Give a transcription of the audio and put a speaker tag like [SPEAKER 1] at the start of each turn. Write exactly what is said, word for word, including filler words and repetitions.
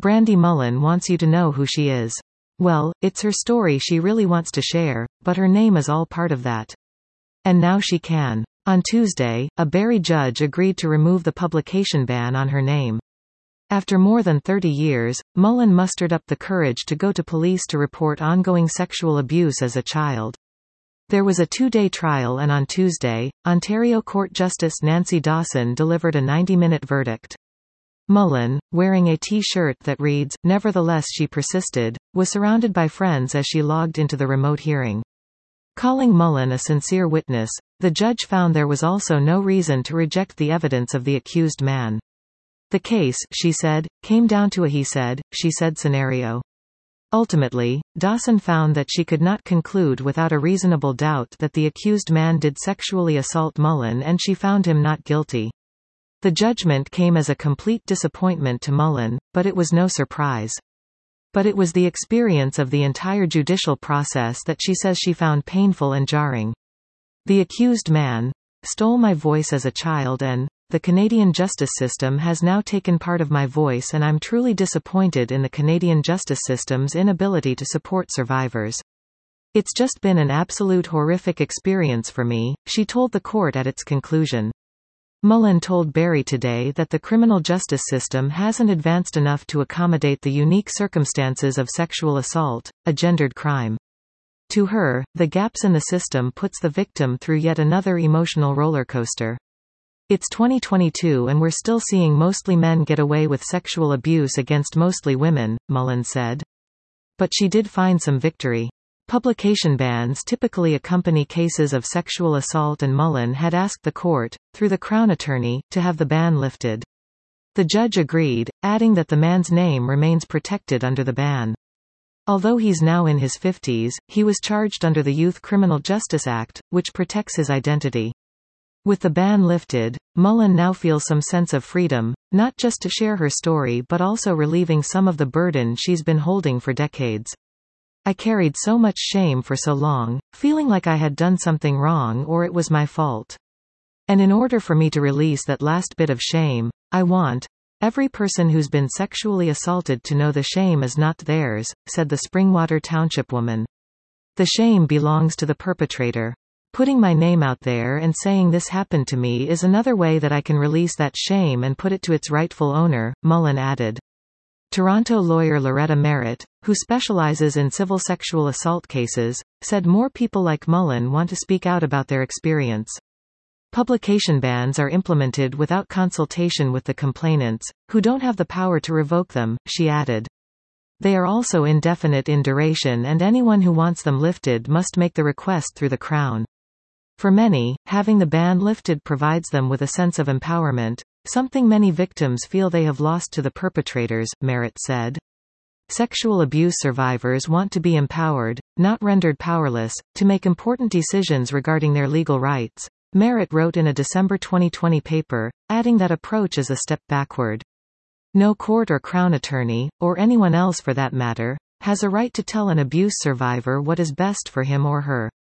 [SPEAKER 1] Brandy Mullen wants you to know who she is. Well, it's her story she really wants to share, but her name is all part of that. And now she can. On Tuesday, a Barrie judge agreed to remove the publication ban on her name. After more than thirty years, Mullen mustered up the courage to go to police to report ongoing sexual abuse as a child. There was a two-day trial and on Tuesday, Ontario Court Justice Nancy Dawson delivered a ninety-minute verdict. Mullen, wearing a T-shirt that reads, "Nevertheless she persisted," was surrounded by friends as she logged into the remote hearing. Calling Mullen a sincere witness, the judge found there was also no reason to reject the evidence of the accused man. The case, she said, came down to a he said, she said scenario. Ultimately, Dawson found that she could not conclude without a reasonable doubt that the accused man did sexually assault Mullen, and she found him not guilty. The judgment came as a complete disappointment to Mullen, but it was no surprise. But it was the experience of the entire judicial process that she says she found painful and jarring. The accused man stole my voice as a child and the Canadian justice system has now taken part of my voice, and I'm truly disappointed in the Canadian justice system's inability to support survivors. It's just been an absolute horrific experience for me, she told the court at its conclusion. Mullen told Barrie Today that the criminal justice system hasn't advanced enough to accommodate the unique circumstances of sexual assault, a gendered crime. To her, the gaps in the system puts the victim through yet another emotional roller coaster. It's twenty twenty-two and we're still seeing mostly men get away with sexual abuse against mostly women, Mullen said. But she did find some victory. Publication bans typically accompany cases of sexual assault, and Mullen had asked the court, through the Crown Attorney, to have the ban lifted. The judge agreed, adding that the man's name remains protected under the ban. Although he's now in his fifties, he was charged under the Youth Criminal Justice Act, which protects his identity. With the ban lifted, Mullen now feels some sense of freedom, not just to share her story but also relieving some of the burden she's been holding for decades. I carried so much shame for so long, feeling like I had done something wrong or it was my fault. And in order for me to release that last bit of shame, I want every person who's been sexually assaulted to know the shame is not theirs, said the Springwater Township woman. The shame belongs to the perpetrator. Putting my name out there and saying this happened to me is another way that I can release that shame and put it to its rightful owner, Mullen added. Toronto lawyer Loretta Merritt, who specializes in civil sexual assault cases, said more people like Mullen want to speak out about their experience. Publication bans are implemented without consultation with the complainants, who don't have the power to revoke them, she added. They are also indefinite in duration, and anyone who wants them lifted must make the request through the Crown. For many, having the ban lifted provides them with a sense of empowerment, something many victims feel they have lost to the perpetrators, Merritt said. Sexual abuse survivors want to be empowered, not rendered powerless, to make important decisions regarding their legal rights, Merritt wrote in a December twenty twenty paper, adding that approach is a step backward. No court or Crown attorney, or anyone else for that matter, has a right to tell an abuse survivor what is best for him or her.